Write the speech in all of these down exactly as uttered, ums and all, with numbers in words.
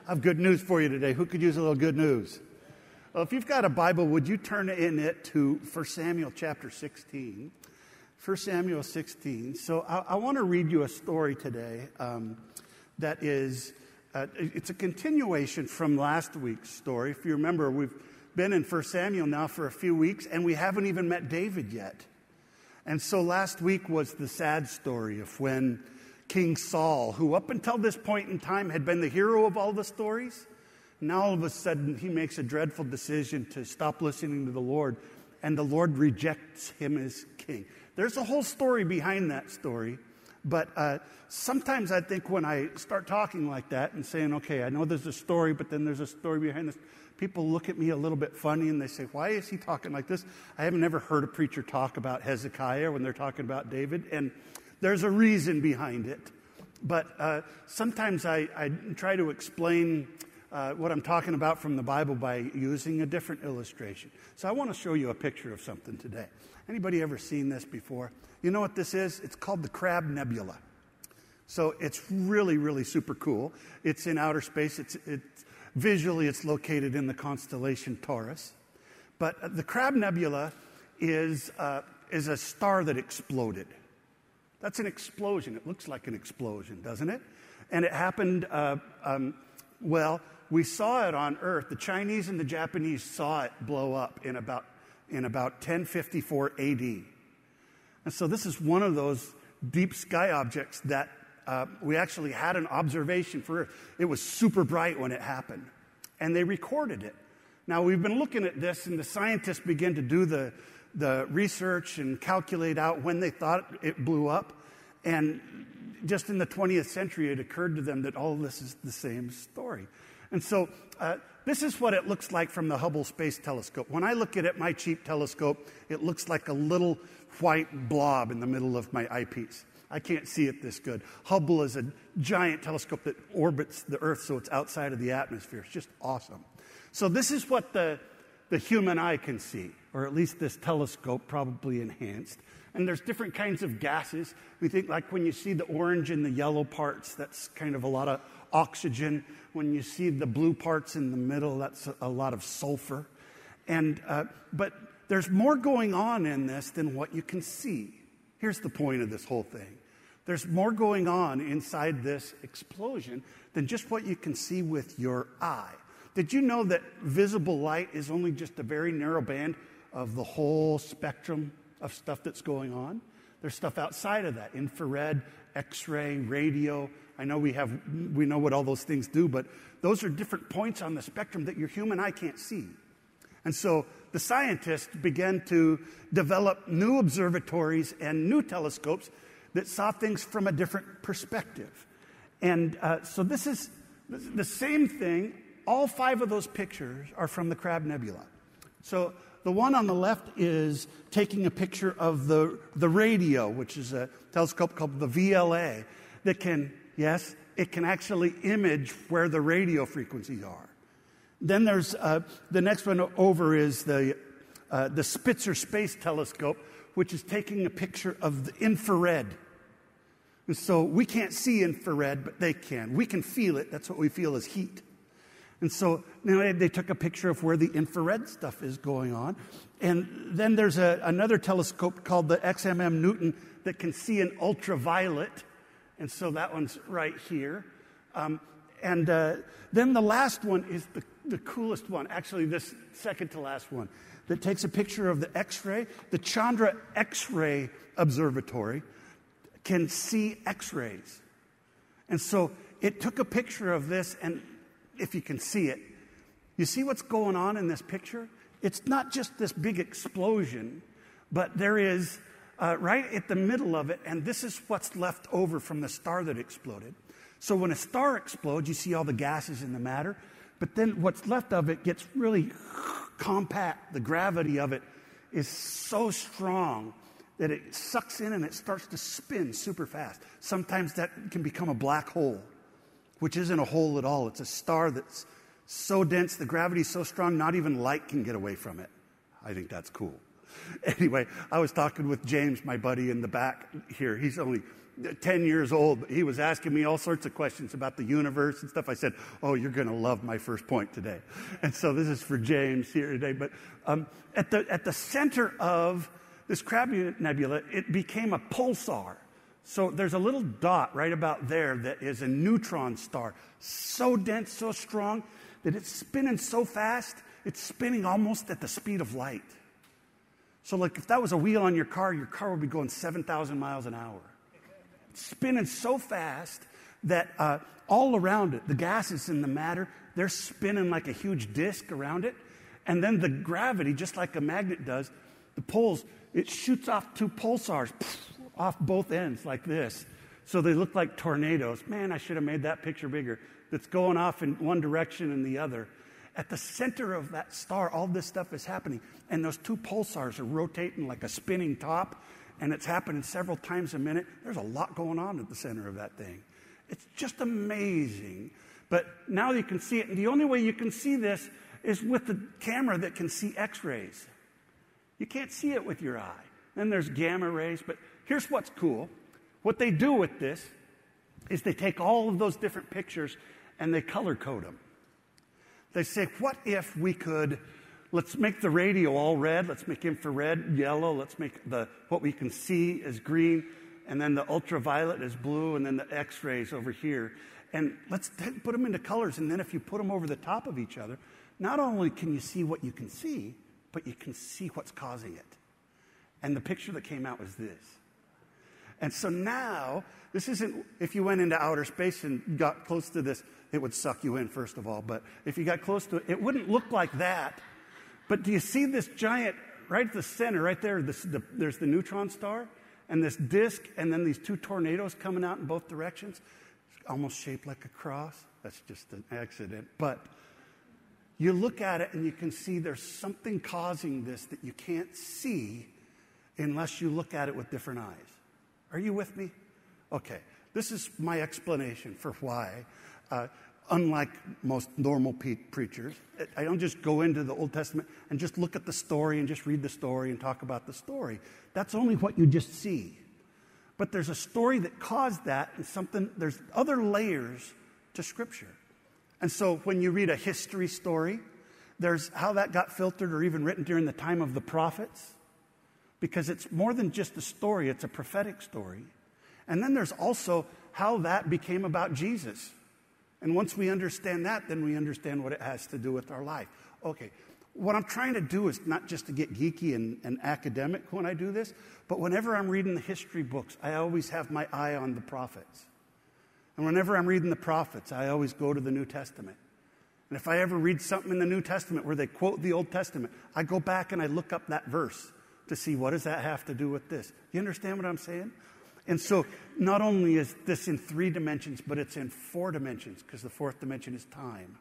I have good news for you today. Who could use a little good news? Well, if you've got a Bible, would you turn in it to First Samuel chapter sixteen? First Samuel sixteen. So I, I want to read you a story today um, that is, uh, it's a continuation from last week's story. If you remember, we've been in First Samuel now for a few weeks, and we haven't even met David yet. And so last week was the sad story of when King Saul, who up until this point in time had been the hero of all the stories, now all of a sudden he makes a dreadful decision to stop listening to the Lord, and the Lord rejects him as king. There's a whole story behind that story, but uh, sometimes I think when I start talking like that and saying, okay, I know there's a story, but then there's a story behind this, people look at me a little bit funny and they say, why is he talking like this? I haven't ever heard a preacher talk about Hezekiah when they're talking about David, and there's a reason behind it. But uh, sometimes I, I try to explain uh, what I'm talking about from the Bible by using a different illustration. So I want to show you a picture of something today. Anybody ever seen this before? You know what this is? It's called the Crab Nebula. So it's really, really super cool. It's in outer space. It's, it's visually, it's located in the constellation Taurus. But the Crab Nebula is uh, is a star that exploded. That's an explosion. It looks like an explosion, doesn't it? And it happened, uh, um, well, we saw it on Earth. The Chinese and the Japanese saw it blow up in about in about ten fifty-four A D. And so this is one of those deep sky objects that uh, we actually had an observation for Earth. It was super bright when it happened, and they recorded it. Now, we've been looking at this, and the scientists began to do the the research and calculate out when they thought it blew up. And just in the twentieth century, it occurred to them that all of this is the same story. And so uh, this is what it looks like from the Hubble Space Telescope. When I look at it, my cheap telescope, it looks like a little white blob in the middle of my eyepiece. I can't see it this good. Hubble is a giant telescope that orbits the Earth, so it's outside of the atmosphere. It's just awesome. So this is what the the human eye can see, or at least this telescope, probably enhanced. And there's different kinds of gases. We think like when you see the orange and the yellow parts, that's kind of a lot of oxygen. When you see the blue parts in the middle, that's a lot of sulfur. And uh, but there's more going on in this than what you can see. Here's the point of this whole thing. There's more going on inside this explosion than just what you can see with your eye. Did you know that visible light is only just a very narrow band of the whole spectrum of stuff that's going on? There's stuff outside of that, infrared, X-ray, radio. I know we have, we know what all those things do, but those are different points on the spectrum that your human eye can't see. And so the scientists began to develop new observatories and new telescopes that saw things from a different perspective. And uh, so this is the same thing. All five of those pictures are from the Crab Nebula. So the one on the left is taking a picture of the, the radio, which is a telescope called the V L A, that can, yes, it can actually image where the radio frequencies are. Then there's, uh, the next one over is the, uh, the Spitzer Space Telescope, which is taking a picture of the infrared. And so we can't see infrared, but they can. We can feel it. That's what we feel as heat. And so you know, they took a picture of where the infrared stuff is going on. And then there's a, another telescope called the X M M Newton that can see an ultraviolet. And so that one's right here. Um, and uh, then the last one is the, the coolest one, actually this second to last one, that takes a picture of the X-ray. The Chandra X-ray Observatory can see X-rays. And so it took a picture of this, and if you can see it, you see what's going on in this picture? It's not just this big explosion, but there is uh, right at the middle of it, and this is what's left over from the star that exploded. So when a star explodes, you see all the gases in the matter, but then what's left of it gets really compact. The gravity of it is so strong that it sucks in and it starts to spin super fast. Sometimes that can become a black hole, which isn't a hole at all. It's a star that's so dense, the gravity's so strong, not even light can get away from it. I think that's cool. Anyway, I was talking with James, my buddy in the back here. He's only ten years old. He was asking me all sorts of questions about the universe and stuff. I said, oh, you're going to love my first point today. And so this is for James here today. But um, at the at the center of this Crab Nebula, it became a pulsar. So there's a little dot right about there that is a neutron star, so dense, so strong, that it's spinning so fast, it's spinning almost at the speed of light. So like if that was a wheel on your car, your car would be going seven thousand miles an hour. It's spinning so fast that uh, all around it, the gases and the matter, they're spinning like a huge disk around it. And then the gravity, just like a magnet does, the poles, it shoots off two pulsars off both ends like this. So they look like tornadoes. Man, I should have made that picture bigger. That's going off in one direction and the other. At the center of that star, all this stuff is happening. And those two pulsars are rotating like a spinning top. And it's happening several times a minute. There's a lot going on at the center of that thing. It's just amazing. But now you can see it. And the only way you can see this is with the camera that can see X-rays. You can't see it with your eye. Then there's gamma rays. But here's what's cool. What they do with this is they take all of those different pictures and they color code them. They say, what if we could, let's make the radio all red, let's make infrared yellow, let's make the what we can see as green, and then the ultraviolet is blue, and then the X-rays over here. And let's t- put them into colors, and then if you put them over the top of each other, not only can you see what you can see, but you can see what's causing it. And the picture that came out was this. And so now, this isn't, if you went into outer space and got close to this, it would suck you in, first of all. But if you got close to it, it wouldn't look like that. But do you see this giant, right at the center, right there, this, the, there's the neutron star, and this disk, and then these two tornadoes coming out in both directions, almost shaped like a cross. That's just an accident. But you look at it, and you can see there's something causing this that you can't see unless you look at it with different eyes. Are you with me? Okay. This is my explanation for why, uh, unlike most normal pe- preachers, I don't just go into the Old Testament and just look at the story and just read the story and talk about the story. That's only what you just see. But there's a story that caused that, and something, there's other layers to Scripture. And so when you read a history story, there's how that got filtered or even written during the time of the prophets. Because it's more than just a story, it's a prophetic story. And then there's also how that became about Jesus. And once we understand that, then we understand what it has to do with our life. Okay, what I'm trying to do is not just to get geeky and, and academic when I do this, but whenever I'm reading the history books, I always have my eye on the prophets. And whenever I'm reading the prophets, I always go to the New Testament. And if I ever read something in the New Testament where they quote the Old Testament, I go back and I look up that verse to see what does that have to do with this. You understand what I'm saying? And so not only is this in three dimensions, but it's in four dimensions because the fourth dimension is time.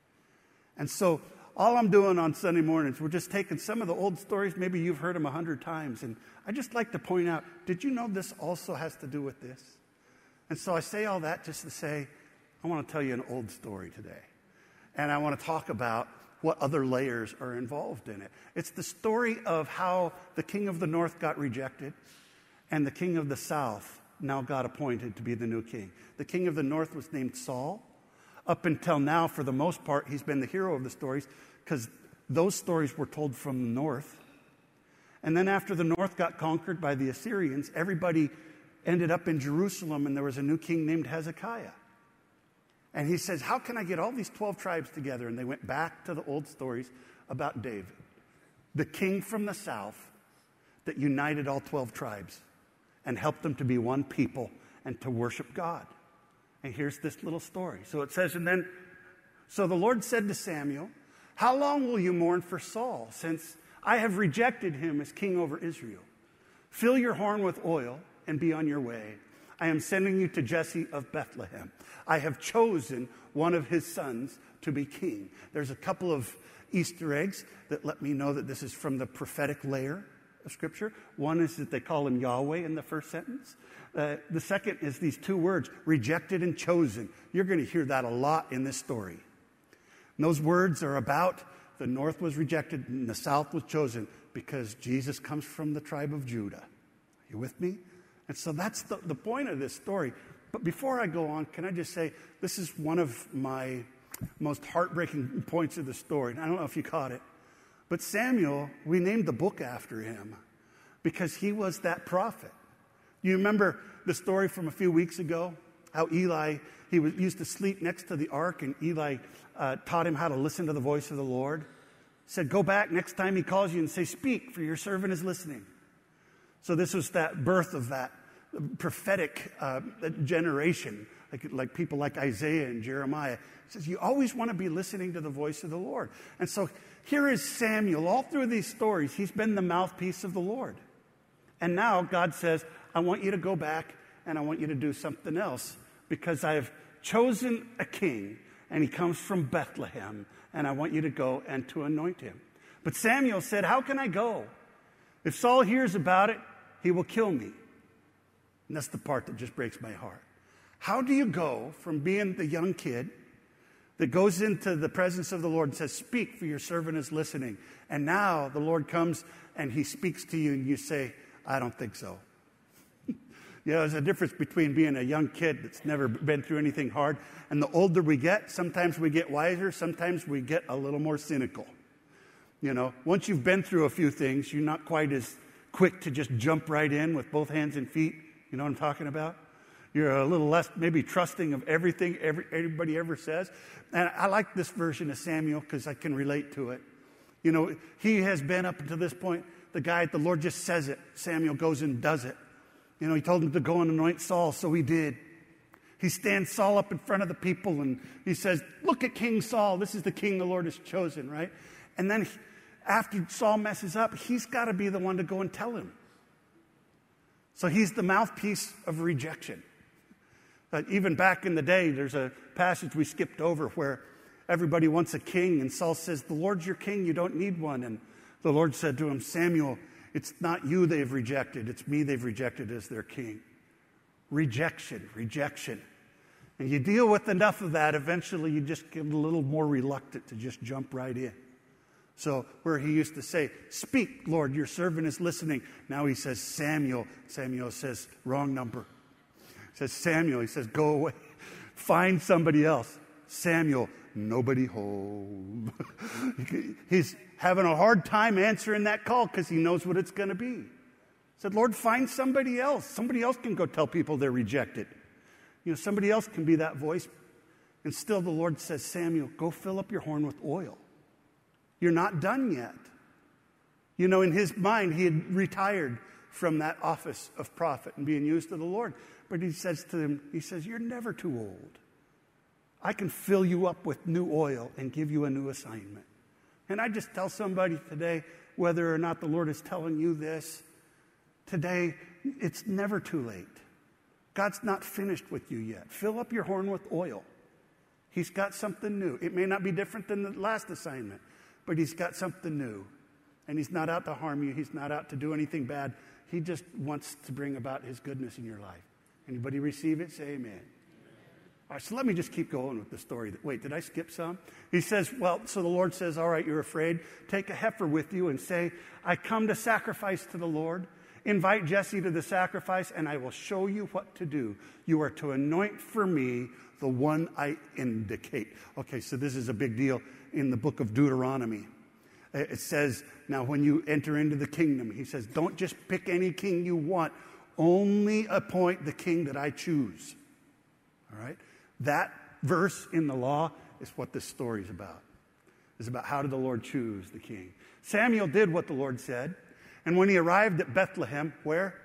And so all I'm doing on Sunday mornings, we're just taking some of the old stories. Maybe you've heard them a hundred times. And I just like to point out, did you know this also has to do with this? And so I say all that just to say, I want to tell you an old story today. And I want to talk about what other layers are involved in it. It's the story of how the king of the north got rejected and the king of the south now got appointed to be the new king. The king of the north was named Saul. Up until now, for the most part, he's been the hero of the stories because those stories were told from the north. And then after the north got conquered by the Assyrians, everybody ended up in Jerusalem, and there was a new king named Hezekiah. And he says, how can I get all these twelve tribes together? And they went back to the old stories about David, the king from the south that united all twelve tribes and helped them to be one people and to worship God. And here's this little story. So it says, and then, so the Lord said to Samuel, how long will you mourn for Saul, since I have rejected him as king over Israel? Fill your horn with oil and be on your way. I am sending you to Jesse of Bethlehem. I have chosen one of his sons to be king. There's a couple of Easter eggs that let me know that this is from the prophetic layer of Scripture. One is that they call him Yahweh in the first sentence. Uh, the second is these two words, rejected and chosen. You're going to hear that a lot in this story. And those words are about the north was rejected and the south was chosen because Jesus comes from the tribe of Judah. Are you with me? And so that's the, the point of this story. But before I go on, can I just say, this is one of my most heartbreaking points of the story. And I don't know if you caught it. But Samuel, we named the book after him because he was that prophet. You remember the story from a few weeks ago? How Eli, he was, used to sleep next to the ark, and Eli uh, taught him how to listen to the voice of the Lord. He said, go back next time he calls you and say, speak, for your servant is listening. So this was that birth of that prophetic uh, generation, like, like people like Isaiah and Jeremiah. He says, you always want to be listening to the voice of the Lord. And so here is Samuel. All through these stories, he's been the mouthpiece of the Lord. And now God says, I want you to go back and I want you to do something else because I have chosen a king and he comes from Bethlehem and I want you to go and to anoint him. But Samuel said, how can I go? If Saul hears about it, he will kill me. And that's the part that just breaks my heart. How do you go from being the young kid that goes into the presence of the Lord and says, speak, for your servant is listening. And now the Lord comes and he speaks to you and you say, I don't think so. You know, there's a difference between being a young kid that's never been through anything hard, and the older we get, sometimes we get wiser, sometimes we get a little more cynical. You know, once you've been through a few things, you're not quite as quick to just jump right in with both hands and feet. You know what I'm talking about? You're a little less maybe trusting of everything every, everybody ever says. And I like this version of Samuel because I can relate to it. You know, he has been up to this point the guy, the Lord just says it. Samuel goes and does it. You know, he told him to go and anoint Saul, so he did. He stands Saul up in front of the people and he says, look at King Saul. This is the king the Lord has chosen, right? And then after Saul messes up, he's got to be the one to go and tell him. So he's the mouthpiece of rejection. Uh, even back in the day, there's a passage we skipped over where everybody wants a king, and Saul says, the Lord's your king, you don't need one. And the Lord said to him, Samuel, it's not you they've rejected, it's me they've rejected as their king. Rejection, rejection. And you deal with enough of that, eventually you just get a little more reluctant to just jump right in. So where he used to say, speak, Lord, your servant is listening. Now he says, Samuel. Samuel says, wrong number. He says, Samuel. He says, go away. Find somebody else. Samuel, nobody home. He's having a hard time answering that call because he knows what it's going to be. He said, Lord, find somebody else. Somebody else can go tell people they're rejected. You know, somebody else can be that voice. And still the Lord says, Samuel, go fill up your horn with oil. You're not done yet. You know, in his mind, he had retired from that office of prophet and being used to the Lord. But he says to him, he says, you're never too old. I can fill you up with new oil and give you a new assignment. And I just tell somebody today, whether or not the Lord is telling you this, today, it's never too late. God's not finished with you yet. Fill up your horn with oil. He's got something new. It may not be different than the last assignment, but he's got something new. And he's not out to harm you. He's not out to do anything bad. He just wants to bring about his goodness in your life. Anybody receive it? Say amen. All right, so let me just keep going with the story. Wait, did I skip some? He says, well, so the Lord says, all right, you're afraid. Take a heifer with you and say, I come to sacrifice to the Lord. Invite Jesse to the sacrifice, and I will show you what to do. You are to anoint for me the one I indicate. Okay, so this is a big deal in the book of Deuteronomy. It says, now when you enter into the kingdom, he says, don't just pick any king you want. Only appoint the king that I choose. All right? That verse in the law is what this story is about. It's about how did the Lord choose the king. Samuel did what the Lord said. And when he arrived at Bethlehem, where?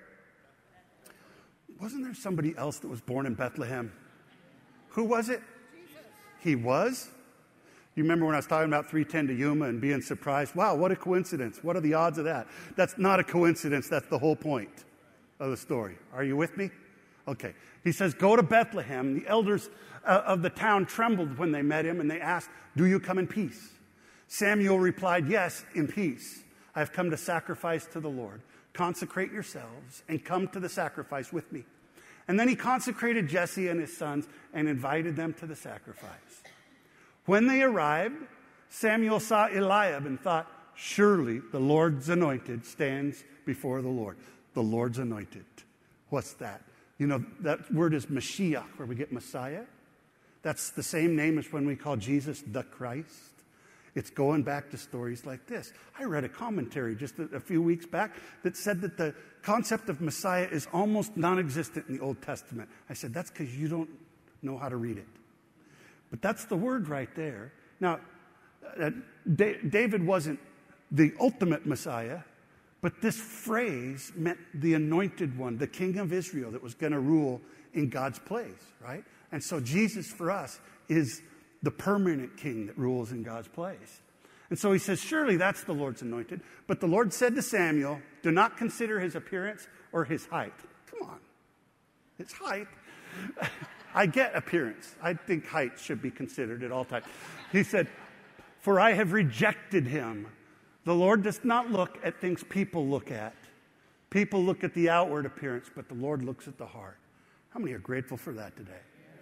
Wasn't there somebody else that was born in Bethlehem? Who was it? Jesus. He was? You remember when I was talking about three ten to Yuma and being surprised? Wow, what a coincidence. What are the odds of that? That's not a coincidence. That's the whole point of the story. Are you with me? Okay. He says, go to Bethlehem. The elders uh, of the town trembled when they met him, and they asked, do you come in peace? Samuel replied, yes, in peace. I have come to sacrifice to the Lord. Consecrate yourselves and come to the sacrifice with me. And then he consecrated Jesse and his sons and invited them to the sacrifice. When they arrived, Samuel saw Eliab and thought, surely the Lord's anointed stands before the Lord. The Lord's anointed. What's that? You know, that word is Mashiach, where we get Messiah. That's the same name as when we call Jesus the Christ. It's going back to stories like this. I read a commentary just a, a few weeks back that said that the concept of Messiah is almost non-existent in the Old Testament. I said, that's because you don't know how to read it. But that's the word right there. Now, uh, da- David wasn't the ultimate Messiah, but this phrase meant the anointed one, the king of Israel that was going to rule in God's place, right? And so Jesus for us is the permanent king that rules in God's place. And so he says, surely that's the Lord's anointed. But the Lord said to Samuel, do not consider his appearance or his height. Come on. His height. I get appearance. I think height should be considered at all times. He said, for I have rejected him. The Lord does not look at things people look at. People look at the outward appearance, but the Lord looks at the heart. How many are grateful for that today?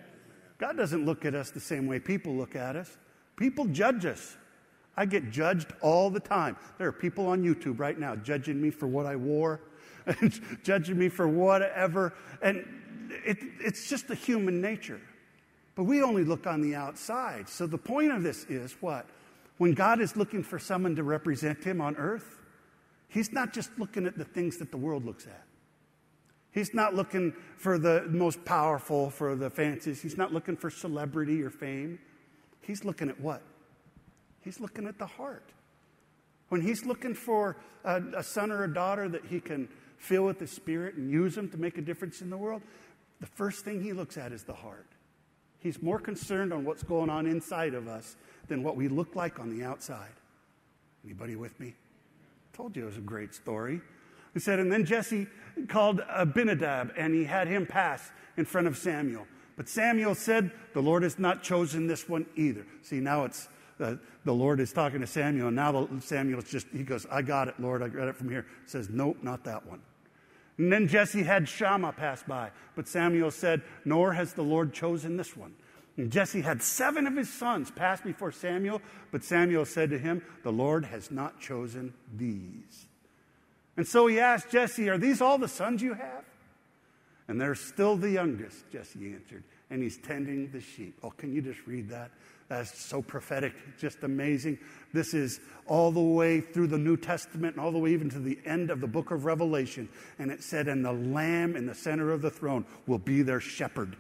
God doesn't look at us the same way people look at us. People judge us. I get judged all the time. There are people on YouTube right now judging me for what I wore, judging me for whatever. And it, it's just a human nature. But we only look on the outside. So the point of this is what? When God is looking for someone to represent him on earth, he's not just looking at the things that the world looks at. He's not looking for the most powerful, for the fancies. He's not looking for celebrity or fame. He's looking at what? He's looking at the heart. When he's looking for a, a son or a daughter that he can fill with the Spirit and use them to make a difference in the world, the first thing he looks at is the heart. He's more concerned on what's going on inside of us than what we look like on the outside. Anybody with me? I told you it was a great story. He said, and then Jesse called Abinadab, and he had him pass in front of Samuel. But Samuel said, the Lord has not chosen this one either. See, now it's uh, the Lord is talking to Samuel, and now Samuel's just, he goes, I got it, Lord, I got it from here. Says, nope, not that one. And then Jesse had Shammah pass by, but Samuel said, nor has the Lord chosen this one. And Jesse had seven of his sons pass before Samuel, but Samuel said to him, the Lord has not chosen these. And so he asked Jesse, are these all the sons you have? And they're still the youngest, Jesse answered, and he's tending the sheep. Oh, can you just read that? That's so prophetic, just amazing. This is all the way through the New Testament and all the way even to the end of the book of Revelation. And it said, and the Lamb in the center of the throne will be their shepherd.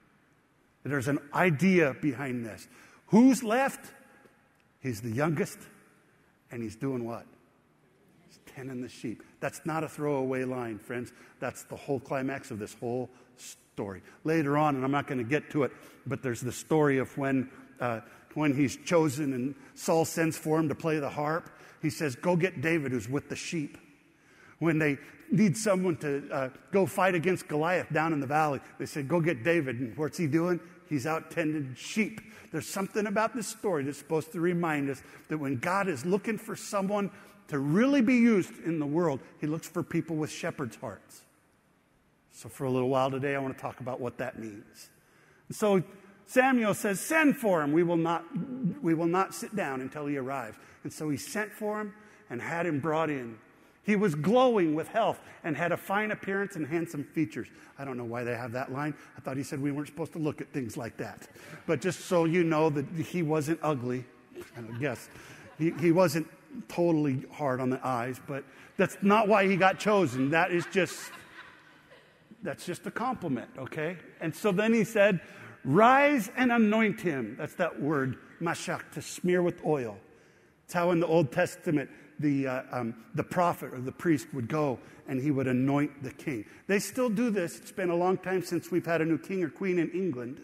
There's an idea behind this. Who's left? He's the youngest, and he's doing what? Tending the sheep. That's not a throwaway line, friends. That's the whole climax of this whole story. Later on, and I'm not going to get to it, but there's the story of when uh, when he's chosen and Saul sends for him to play the harp. He says, go get David who's with the sheep. When they need someone to uh, go fight against Goliath down in the valley, they said, go get David. And what's he doing? He's out tending sheep. There's something about this story that's supposed to remind us that when God is looking for someone to really be used in the world, he looks for people with shepherd's hearts. So for a little while today, I want to talk about what that means. And so Samuel says, send for him. We will not, we will not sit down until he arrives. And so he sent for him and had him brought in. He was glowing with health and had a fine appearance and handsome features. I don't know why they have that line. I thought he said we weren't supposed to look at things like that. But just so you know that he wasn't ugly, I guess. He, he wasn't totally hard on the eyes, but that's not why he got chosen. That is just, that's just a compliment, okay? And so then he said, rise and anoint him. That's that word, mashach, to smear with oil. It's how in the Old Testament, the uh, um, the prophet or the priest would go and he would anoint the king. They still do this. It's been a long time since we've had a new king or queen in England.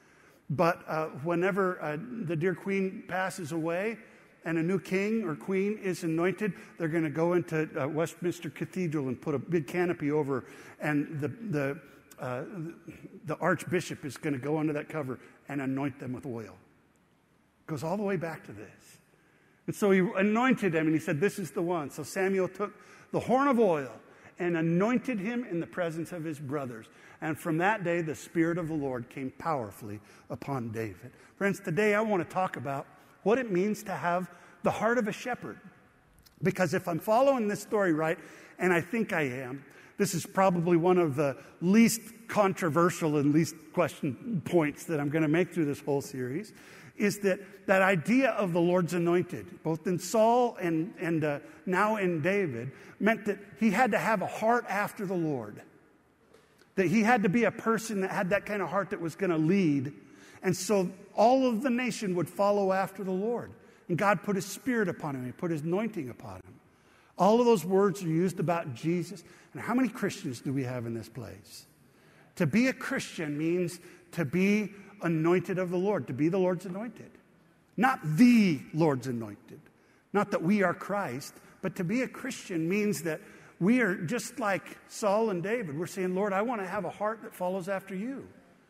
But uh, whenever uh, the dear queen passes away and a new king or queen is anointed, they're going to go into uh, Westminster Cathedral and put a big canopy over, and the the uh, the archbishop is going to go under that cover and anoint them with oil. It goes all the way back to this. And so he anointed him, and he said, this is the one. So Samuel took the horn of oil and anointed him in the presence of his brothers. And from that day, the Spirit of the Lord came powerfully upon David. Friends, today I want to talk about what it means to have the heart of a shepherd. Because if I'm following this story right, and I think I am, this is probably one of the least controversial and least question points that I'm going to make through this whole series, is that that idea of the Lord's anointed, both in Saul and, and uh, now in David, meant that he had to have a heart after the Lord. That he had to be a person that had that kind of heart that was going to lead. And so all of the nation would follow after the Lord. And God put his Spirit upon him. He put his anointing upon him. All of those words are used about Jesus. And how many Christians do we have in this place? To be a Christian means to be anointed of the Lord, to be the Lord's anointed. Not the Lord's anointed. Not that we are Christ, but to be a Christian means that we are just like Saul and David. We're saying, Lord, I want to have a heart that follows after you.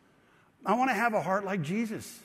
I want to have a heart like Jesus.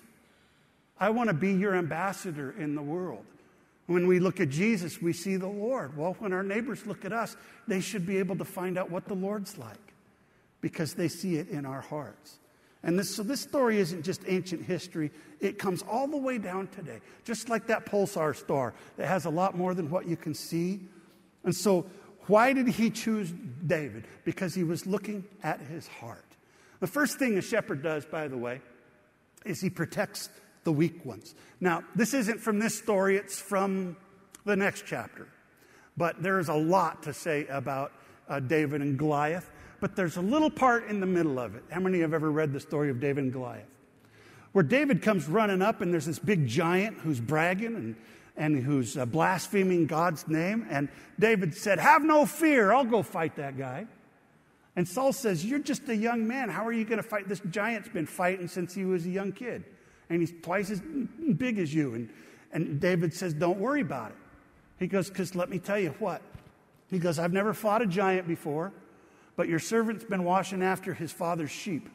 I want to be your ambassador in the world. When we look at Jesus, we see the Lord. Well, when our neighbors look at us, they should be able to find out what the Lord's like because they see it in our hearts. And this, so this story isn't just ancient history. It comes all the way down today, just like that pulsar star that has a lot more than what you can see. And so why did he choose David? Because he was looking at his heart. The first thing a shepherd does, by the way, is he protects the weak ones. Now, this isn't from this story, it's from the next chapter. But there's a lot to say about uh, David and Goliath. But there's a little part in the middle of it. How many have ever read the story of David and Goliath? Where David comes running up and there's this big giant who's bragging and, and who's uh, blaspheming God's name. And David said, have no fear, I'll go fight that guy. And Saul says, you're just a young man. How are you going to fight? This giant's been fighting since he was a young kid. And he's twice as big as you. And, and David says, don't worry about it. He goes, because let me tell you what. He goes, I've never fought a giant before, but your servant's been watching after his father's sheep.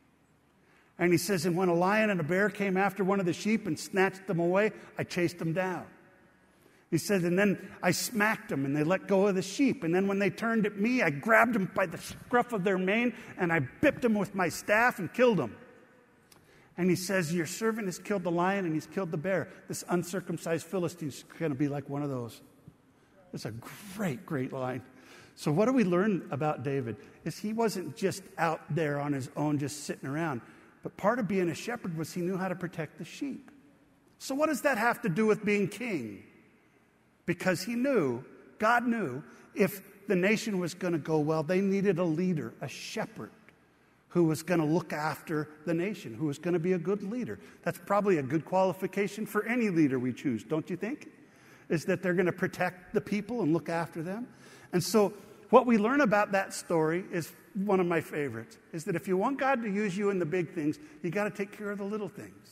And he says, and when a lion and a bear came after one of the sheep and snatched them away, I chased them down. He said, and then I smacked them and they let go of the sheep. And then when they turned at me, I grabbed them by the scruff of their mane and I bipped them with my staff and killed them. And he says, your servant has killed the lion and he's killed the bear. This uncircumcised Philistine's going to be like one of those. It's a great, great line. So what do we learn about David? Is he wasn't just out there on his own, just sitting around. But part of being a shepherd was he knew how to protect the sheep. So what does that have to do with being king? Because he knew, God knew, if the nation was going to go well, they needed a leader, a shepherd, who was going to look after the nation, who was going to be a good leader. That's probably a good qualification for any leader we choose, don't you think? Is that they're going to protect the people and look after them. And so what we learn about that story is one of my favorites, is that if you want God to use you in the big things, you got to take care of the little things.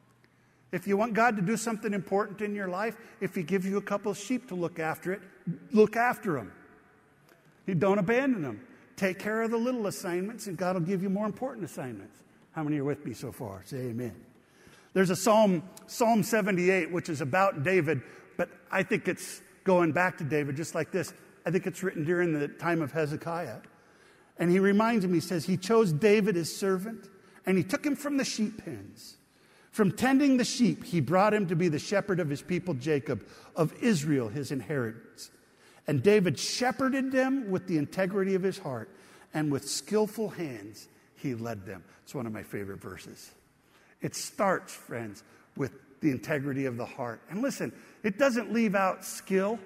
If you want God to do something important in your life, if he gives you a couple of sheep to look after it, look after them. You don't abandon them. Take care of the little assignments, and God will give you more important assignments. How many are with me so far? Say amen. There's a Psalm, Psalm seventy-eight, which is about David, but I think it's going back to David just like this. I think it's written during the time of Hezekiah. And he reminds him, he says, he chose David his servant, and he took him from the sheep pens. From tending the sheep, he brought him to be the shepherd of his people Jacob, of Israel his inheritance. And David shepherded them with the integrity of his heart, and with skillful hands he led them. It's one of my favorite verses. It starts, friends, with the integrity of the heart. And listen, it doesn't leave out skill.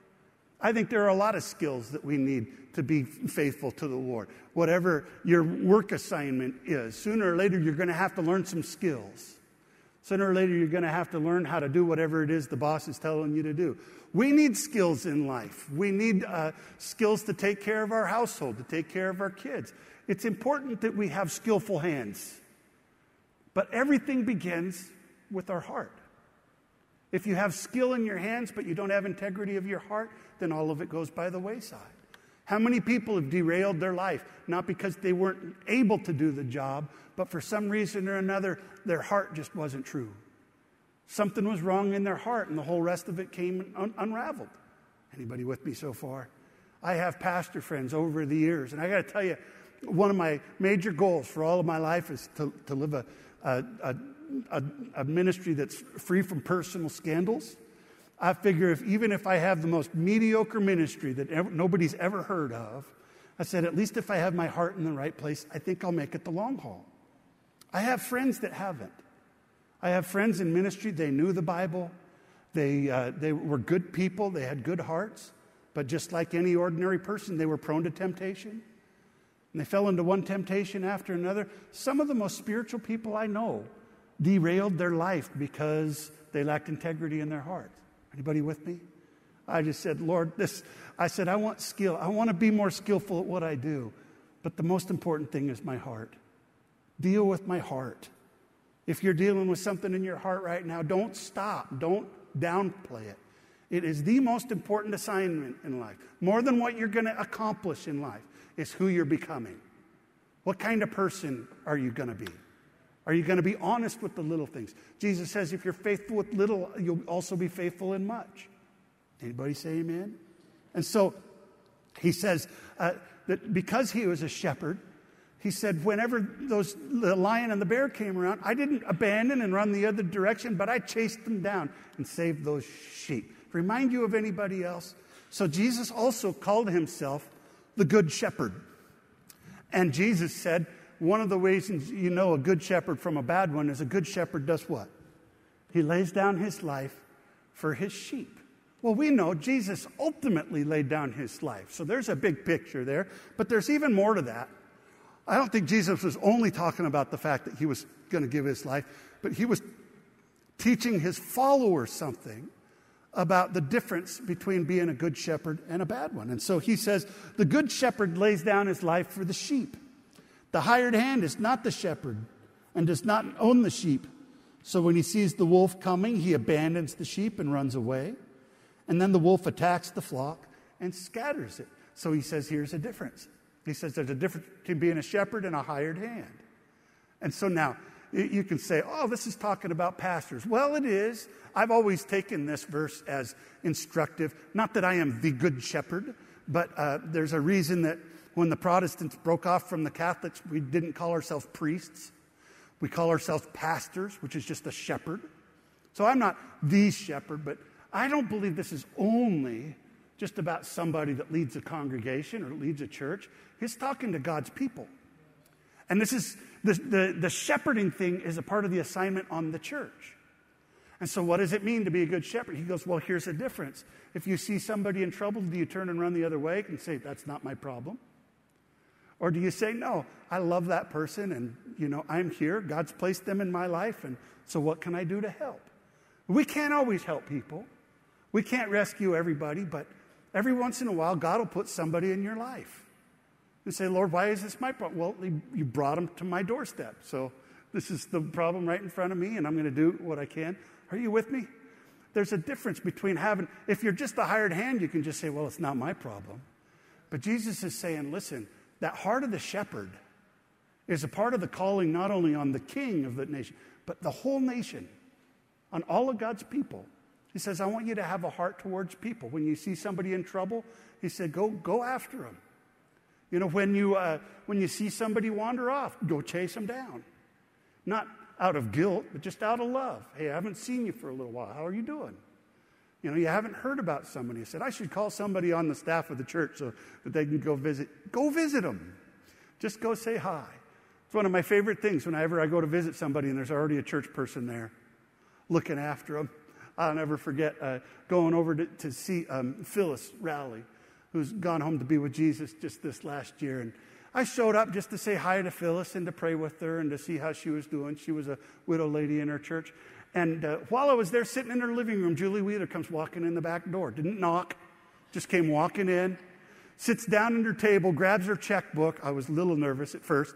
I think there are a lot of skills that we need to be faithful to the Lord. Whatever your work assignment is, sooner or later you're going to have to learn some skills. Sooner or later you're going to have to learn how to do whatever it is the boss is telling you to do. We need skills in life. We need uh, skills to take care of our household, to take care of our kids. It's important that we have skillful hands. But everything begins with our heart. If you have skill in your hands, but you don't have integrity of your heart, then all of it goes by the wayside. How many people have derailed their life, not because they weren't able to do the job, but for some reason or another, their heart just wasn't true. Something was wrong in their heart, and the whole rest of it came un- unraveled. Anybody with me so far? I have pastor friends over the years, and I got to tell you, one of my major goals for all of my life is to, to live a, a, a, a, a ministry that's free from personal scandals. I figure if even if I have the most mediocre ministry that ever, nobody's ever heard of, I said, at least if I have my heart in the right place, I think I'll make it the long haul. I have friends that haven't. I have friends in ministry, they knew the Bible. They, uh, they were good people. They had good hearts. But just like any ordinary person, they were prone to temptation. And they fell into one temptation after another. Some of the most spiritual people I know derailed their life because they lacked integrity in their heart. Anybody with me? I just said, Lord, this, I said, I want skill. I want to be more skillful at what I do. But the most important thing is my heart. Deal with my heart. If you're dealing with something in your heart right now, don't stop. Don't downplay it. It is the most important assignment in life. More than what you're going to accomplish in life is who you're becoming. What kind of person are you going to be? Are you going to be honest with the little things? Jesus says if you're faithful with little, you'll also be faithful in much. Anybody say amen? And so he says uh, that because he was a shepherd, he said, whenever those the lion and the bear came around, I didn't abandon and run the other direction, but I chased them down and saved those sheep. Remind you of anybody else? So Jesus also called himself the Good Shepherd. And Jesus said, one of the ways you know a good shepherd from a bad one is a good shepherd does what? He lays down his life for his sheep. Well, we know Jesus ultimately laid down his life. So there's a big picture there. But there's even more to that. I don't think Jesus was only talking about the fact that he was going to give his life, but he was teaching his followers something about the difference between being a good shepherd and a bad one. And so he says, the good shepherd lays down his life for the sheep. The hired hand is not the shepherd and does not own the sheep. So when he sees the wolf coming, he abandons the sheep and runs away. And then the wolf attacks the flock and scatters it. So he says, here's a difference. He says there's a difference between being a shepherd and a hired hand. And so now, you can say, oh, this is talking about pastors. Well, it is. I've always taken this verse as instructive. Not that I am the good shepherd, but uh, there's a reason that when the Protestants broke off from the Catholics, we didn't call ourselves priests. We call ourselves pastors, which is just a shepherd. So I'm not the shepherd, but I don't believe this is only just about somebody that leads a congregation or leads a church. He's talking to God's people. And this is the, the, the shepherding thing is a part of the assignment on the church. And so what does it mean to be a good shepherd? He goes, well, here's the difference. If you see somebody in trouble, do you turn and run the other way and say, that's not my problem? Or do you say, no, I love that person and, you know, I'm here. God's placed them in my life. And so what can I do to help? We can't always help people. We can't rescue everybody, but every once in a while, God will put somebody in your life. And say, Lord, why is this my problem? Well, you brought them to my doorstep. So this is the problem right in front of me, and I'm going to do what I can. Are you with me? There's a difference between having, if you're just a hired hand, you can just say, well, it's not my problem. But Jesus is saying, listen, that heart of the shepherd is a part of the calling not only on the king of the nation, but the whole nation, on all of God's people. He says, I want you to have a heart towards people. When you see somebody in trouble, he said, go, go after them. You know, when you, uh, when you see somebody wander off, go chase them down. Not out of guilt, but just out of love. Hey, I haven't seen you for a little while. How are you doing? You know, you haven't heard about somebody. I said, I should call somebody on the staff of the church so that they can go visit. Go visit them. Just go say hi. It's one of my favorite things whenever I go to visit somebody and there's already a church person there looking after them. I'll never forget uh, going over to, to see um, Phyllis Rowley, who's gone home to be with Jesus just this last year. And I showed up just to say hi to Phyllis and to pray with her and to see how she was doing. She was a widow lady in her church. And uh, while I was there sitting in her living room, Julie Wheeler comes walking in the back door. Didn't knock, just came walking in, sits down at her table, grabs her checkbook. I was a little nervous at first.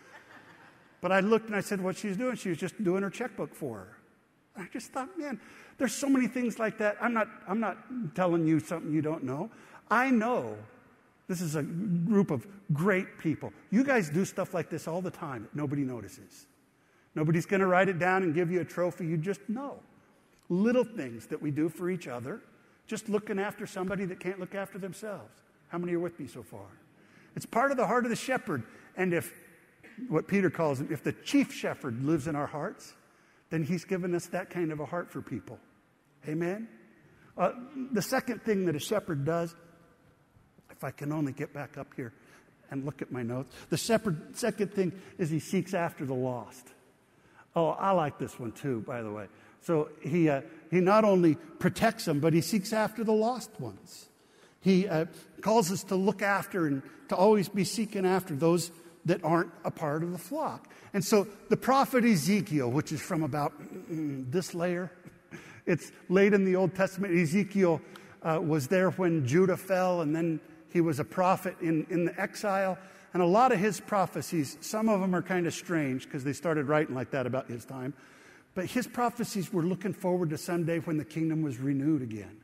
But I looked and I said what she's doing. She was just doing her checkbook for her. I just thought, man, there's so many things like that. I'm not, I'm not telling you something you don't know. I know this is a group of great people. You guys do stuff like this all the time that nobody notices. Nobody's going to write it down and give you a trophy. You just know. Little things that we do for each other, just looking after somebody that can't look after themselves. How many are with me so far? It's part of the heart of the shepherd. And if, what Peter calls him, if the chief shepherd lives in our hearts, then he's given us that kind of a heart for people. Amen? Uh, the second thing that a shepherd does, if I can only get back up here, and look at my notes. The shepherd, second thing is he seeks after the lost. Oh, I like this one too, by the way. So he uh, he not only protects them, but he seeks after the lost ones. He uh, calls us to look after and to always be seeking after those that aren't a part of the flock. And so the prophet Ezekiel, which is from about mm, this layer, it's late in the Old Testament. Ezekiel uh, was there when Judah fell, and then he was a prophet in, in the exile. And a lot of his prophecies, some of them are kind of strange because they started writing like that about his time. But his prophecies were looking forward to someday when the kingdom was renewed again.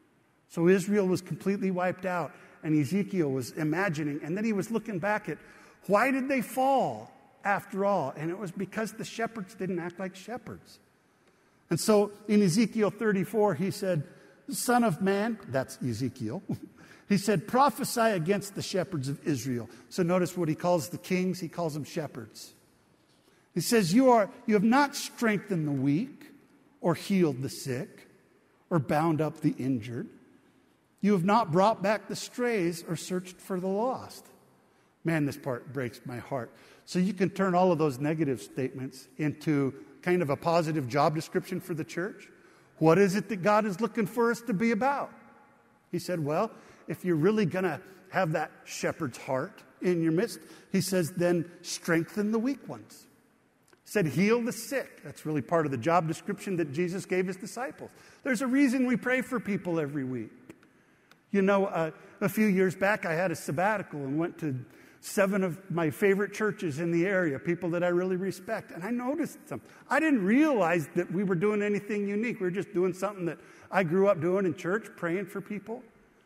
So Israel was completely wiped out, and Ezekiel was imagining, and then he was looking back at, why did they fall after all? And it was because the shepherds didn't act like shepherds. And so in Ezekiel thirty-four, he said, Son of man, that's Ezekiel, he said, prophesy against the shepherds of Israel. So notice what he calls the kings, he calls them shepherds. He says, you are you have not strengthened the weak, or healed the sick, or bound up the injured. You have not brought back the strays or searched for the lost. Man, this part breaks my heart. So you can turn all of those negative statements into kind of a positive job description for the church. What is it that God is looking for us to be about? He said, well, if you're really going to have that shepherd's heart in your midst, he says, then strengthen the weak ones. He said, heal the sick. That's really part of the job description that Jesus gave his disciples. There's a reason we pray for people every week. You know, uh, a few years back, I had a sabbatical and went to seven of my favorite churches in the area, people that I really respect. And I noticed something. I didn't realize that we were doing anything unique. We were just doing something that I grew up doing in church, praying for people.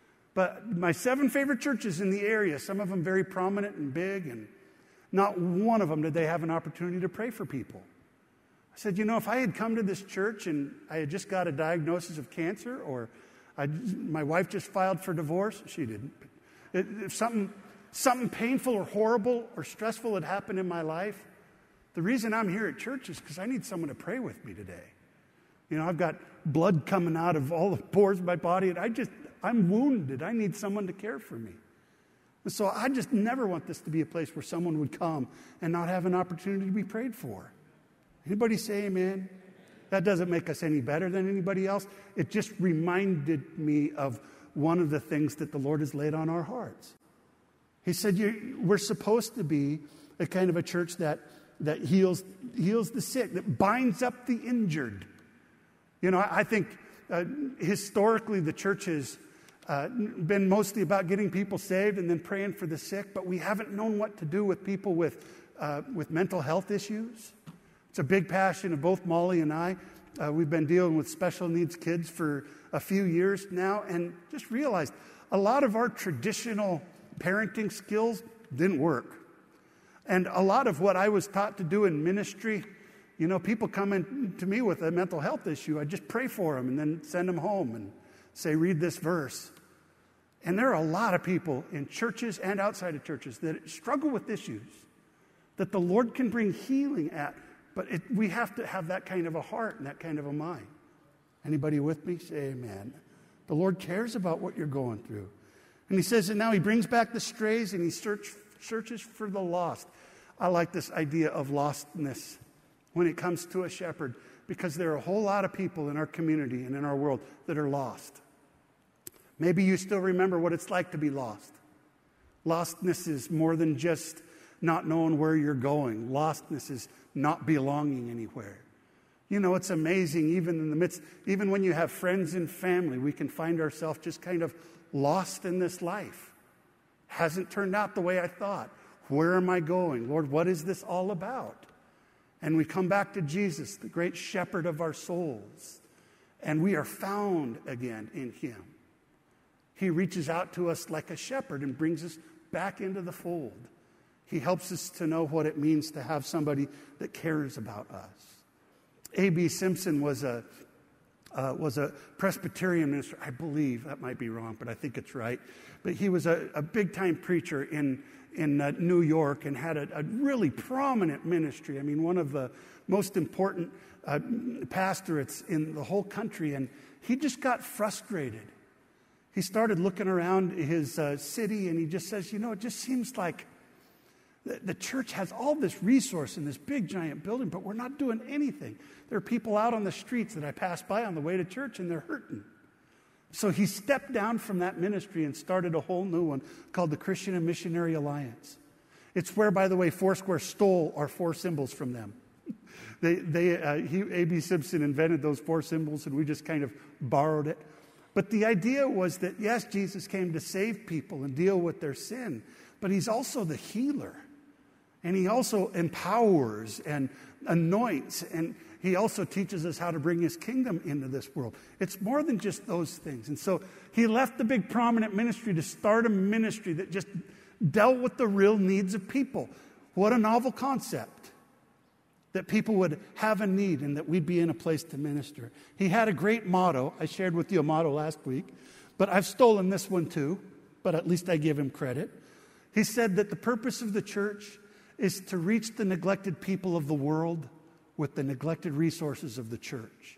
But my seven favorite churches in the area, some of them very prominent and big, and not one of them did they have an opportunity to pray for people. I said, you know, if I had come to this church and I had just got a diagnosis of cancer, or I, my wife just filed for divorce, she didn't. If something, something painful or horrible or stressful had happened in my life, the reason I'm here at church is because I need someone to pray with me today. You know, I've got blood coming out of all the pores of my body, and I just, I'm wounded. I need someone to care for me. And so I just never want this to be a place where someone would come and not have an opportunity to be prayed for. Anybody say amen? That doesn't make us any better than anybody else. It just reminded me of one of the things that the Lord has laid on our hearts. He said, you, we're supposed to be a kind of a church that, that heals, heals the sick, that binds up the injured. You know, I, I think uh, historically the church has uh, been mostly about getting people saved and then praying for the sick, but we haven't known what to do with people with, uh, with mental health issues. It's a big passion of both Molly and I. Uh, we've been dealing with special needs kids for a few years now, and just realized a lot of our traditional parenting skills didn't work. And a lot of what I was taught to do in ministry, you know, people come in to me with a mental health issue. I just pray for them and then send them home and say, read this verse. And there are a lot of people in churches and outside of churches that struggle with issues that the Lord can bring healing at. But it, we have to have that kind of a heart and that kind of a mind. Anybody with me? Say amen. The Lord cares about what you're going through. And he says that now he brings back the strays and he search, searches for the lost. I like this idea of lostness when it comes to a shepherd, because there are a whole lot of people in our community and in our world that are lost. Maybe you still remember what it's like to be lost. Lostness is more than just not knowing where you're going. Lostness is not belonging anywhere. You know, it's amazing, even in the midst, even when you have friends and family, we can find ourselves just kind of lost in this life. Hasn't turned out the way I thought. Where am I going? Lord, what is this all about? And we come back to Jesus, the great shepherd of our souls, and we are found again in him. He reaches out to us like a shepherd and brings us back into the fold. He helps us to know what it means to have somebody that cares about us. A B Simpson was a uh, was a Presbyterian minister. I believe, that might be wrong, but I think it's right. But he was a, a big-time preacher in, in uh, New York and had a, a really prominent ministry. I mean, one of the most important uh, pastorates in the whole country. And he just got frustrated. he started looking around his uh, city, and he just says, you know, it just seems like the, the church has all this resource in this big, giant building, but we're not doing anything. There are people out on the streets that I pass by on the way to church, and they're hurting. So he stepped down from that ministry and started a whole new one called the Christian and Missionary Alliance. It's where, by the way, Foursquare stole our four symbols from them. They, they, uh, he, A B Simpson invented those four symbols, and we just kind of borrowed it. But the idea was that, yes, Jesus came to save people and deal with their sin, but he's also the healer. And he also empowers and anoints, and he also teaches us how to bring his kingdom into this world. It's more than just those things. And so he left the big prominent ministry to start a ministry that just dealt with the real needs of people. What a novel concept. That people would have a need and that we'd be in a place to minister. He had a great motto. I shared with you a motto last week, but I've stolen this one too, but at least I give him credit. He said that the purpose of the church is to reach the neglected people of the world with the neglected resources of the church.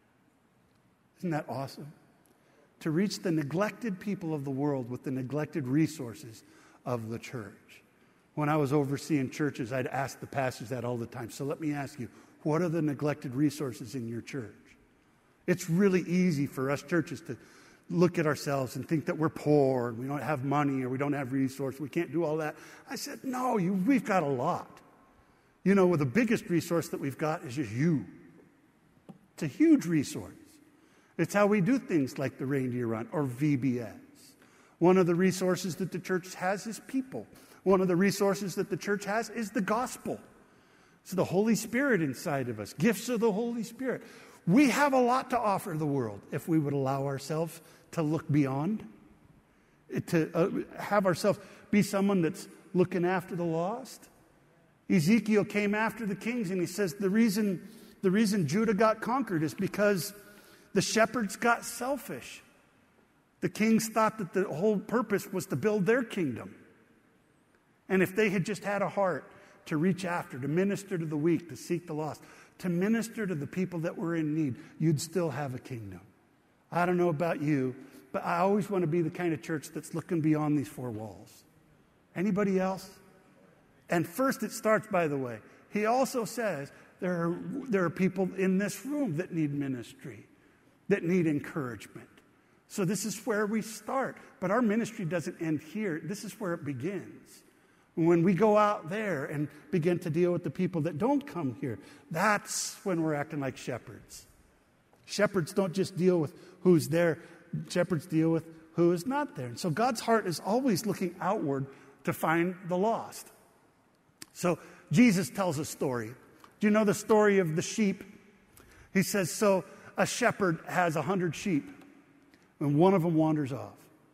Isn't that awesome? To reach the neglected people of the world with the neglected resources of the church. When I was overseeing churches, I'd ask the pastors that all the time. So let me ask you, what are the neglected resources in your church? It's really easy for us churches to look at ourselves and think that we're poor and we don't have money or we don't have resources. We can't do all that. I said, no, you, we've got a lot. You know, well, the biggest resource that we've got is just you. It's a huge resource. It's how we do things like the Reindeer Run or V B S. One of the resources that the church has is people. One of the resources that the church has is the gospel. It's the Holy Spirit inside of us, gifts of the Holy Spirit. We have a lot to offer the world if we would allow ourselves to look beyond, to uh, have ourselves be someone that's looking after the lost. Ezekiel came after the kings, and he says the reason, the reason Judah got conquered is because the shepherds got selfish. The kings thought that the whole purpose was to build their kingdom. And if they had just had a heart to reach after, to minister to the weak, to seek the lost, to minister to the people that were in need, you'd still have a kingdom. I don't know about you, but I always want to be the kind of church that's looking beyond these four walls. Anybody else? And first it starts, by the way, he also says there are, there are people in this room that need ministry, that need encouragement. So this is where we start. But our ministry doesn't end here. This is where it begins. When we go out there and begin to deal with the people that don't come here, that's when we're acting like shepherds. Shepherds don't just deal with who's there. Shepherds deal with who is not there. And so God's heart is always looking outward to find the lost. So Jesus tells a story. Do you know the story of the sheep? He says, so a shepherd has a hundred sheep, and one of them wanders off.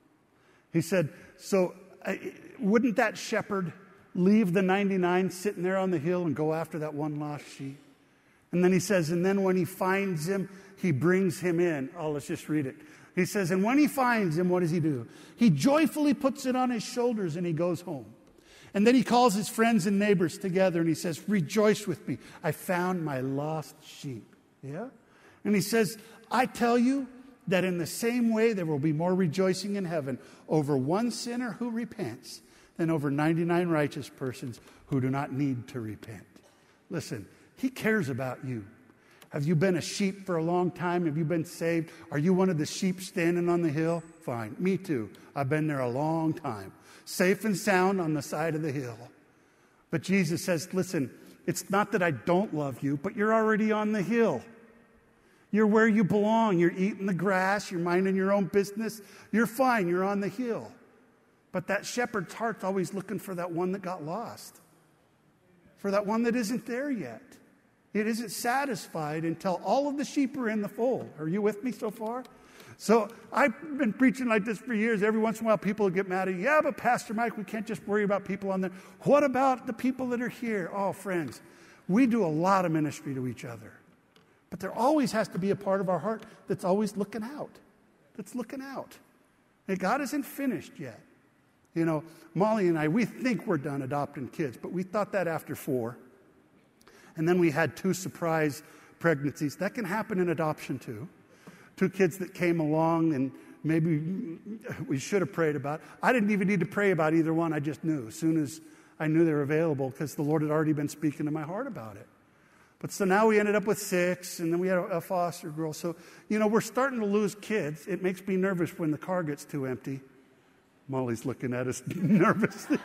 He said, so uh, wouldn't that shepherd leave the ninety-nine sitting there on the hill and go after that one lost sheep? And then he says, and then when he finds him, he brings him in. Oh, let's just read it. He says, and when he finds him, what does he do? He joyfully puts it on his shoulders and he goes home. And then he calls his friends and neighbors together and he says, rejoice with me. I found my lost sheep. Yeah? And he says, I tell you that in the same way there will be more rejoicing in heaven over one sinner who repents than over ninety-nine righteous persons who do not need to repent. Listen, he cares about you. Have you been a sheep for a long time? Have you been saved? Are you one of the sheep standing on the hill? Fine. Me too. I've been there a long time. Safe and sound on the side of the hill. But Jesus says, listen, it's not that I don't love you, but you're already on the hill. You're where you belong. You're eating the grass. You're minding your own business. You're fine. You're on the hill. But that shepherd's heart's always looking for that one that got lost. For that one that isn't there yet. It isn't satisfied until all of the sheep are in the fold. Are you with me so far? So I've been preaching like this for years. Every once in a while people get mad at you. Yeah, but Pastor Mike, we can't just worry about people on there. What about the people that are here? Oh, friends, we do a lot of ministry to each other. But there always has to be a part of our heart that's always looking out. That's looking out. And God isn't finished yet. You know, Molly and I, we think we're done adopting kids, but we thought that after four. And then we had two surprise pregnancies. That can happen in adoption too. Two kids that came along and maybe we should have prayed about. I didn't even need to pray about either one. I just knew as soon as I knew they were available because the Lord had already been speaking to my heart about it. But so now we ended up with six, and then we had a, a foster girl. So, you know, we're starting to lose kids. It makes me nervous when the car gets too empty. Molly's looking at us nervously.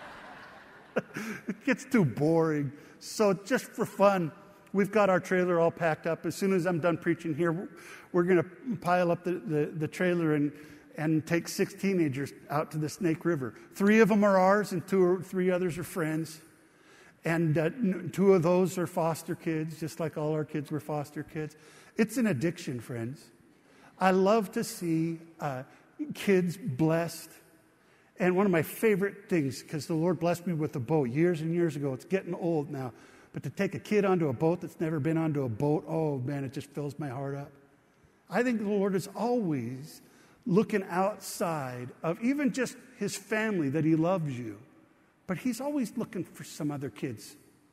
It gets too boring. So just for fun, we've got our trailer all packed up. As soon as I'm done preaching here, we're going to pile up the, the, the trailer and, and take six teenagers out to the Snake River. Three of them are ours, and two or three others are friends. And uh, two of those are foster kids, just like all our kids were foster kids. It's an addiction, friends. I love to see uh, kids blessed. And one of my favorite things, because the Lord blessed me with a boat years and years ago. It's getting old now. But to take a kid onto a boat that's never been onto a boat, oh, man, it just fills my heart up. I think the Lord is always looking outside of even just his family, that he loves you. But he's always looking for some other kids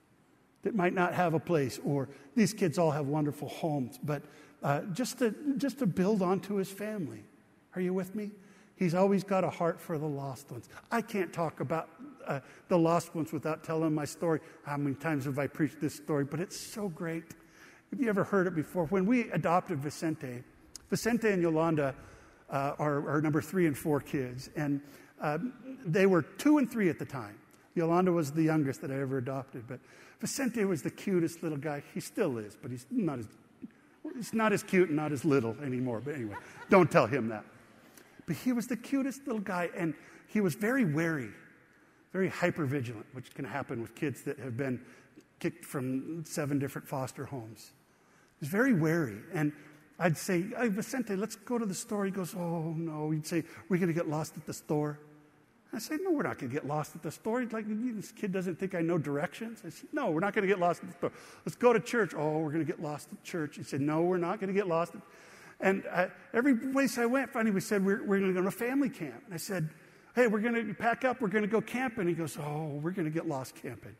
that might not have a place, or these kids all have wonderful homes, but uh, just to just to build onto his family. Are you with me? He's always got a heart for the lost ones. I can't talk about uh, the lost ones without telling my story. How many times have I preached this story? But it's so great. Have you ever heard it before? When we adopted Vicente, Vicente and Yolanda uh, are, are number three and four kids, and uh, they were two and three at the time. Yolanda was the youngest that I ever adopted, but Vicente was the cutest little guy. He still is, but he's not as he's not as cute and not as little anymore. But anyway, don't tell him that. But he was the cutest little guy, and he was very wary, very hypervigilant, which can happen with kids that have been kicked from seven different foster homes. He was very wary, and I'd say, hey, Vicente, let's go to the store. He goes, oh, no. He'd say, we're going to get lost at the store. I said, no, we're not going to get lost at the store. He's like, this kid doesn't think I know directions. I said, no, we're not going to get lost at the store. Let's go to church. Oh, we're going to get lost at church. He said, no, we're not going to get lost. And I, every place I went, finally, we said, we're, we're going to go to a family camp. And I said, hey, we're going to pack up. We're going to go camping. He goes, oh, we're going to get lost camping.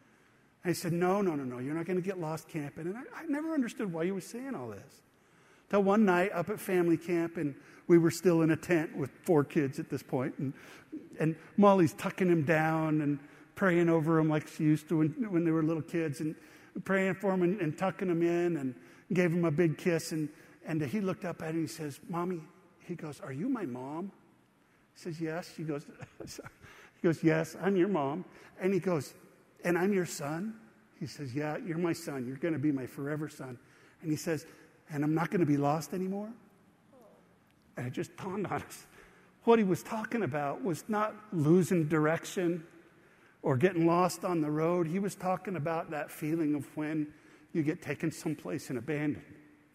And I said, no, no, no, no, you're not going to get lost camping. And I, I never understood why he was saying all this. Till one night up at family camp, and we were still in a tent with four kids at this point, and, and Molly's tucking him down and praying over him like she used to when, when they were little kids, and praying for him and, and tucking him in, and gave him a big kiss. And, and he looked up at him and he says, Mommy, he goes, are you my mom? He says, yes. She goes, sorry. He goes, yes, I'm your mom. And he goes, and I'm your son? He says, yeah, you're my son. You're going to be my forever son. And he says, and I'm not going to be lost anymore? And it just dawned on us. What he was talking about was not losing direction or getting lost on the road. He was talking about that feeling of when you get taken someplace and abandoned.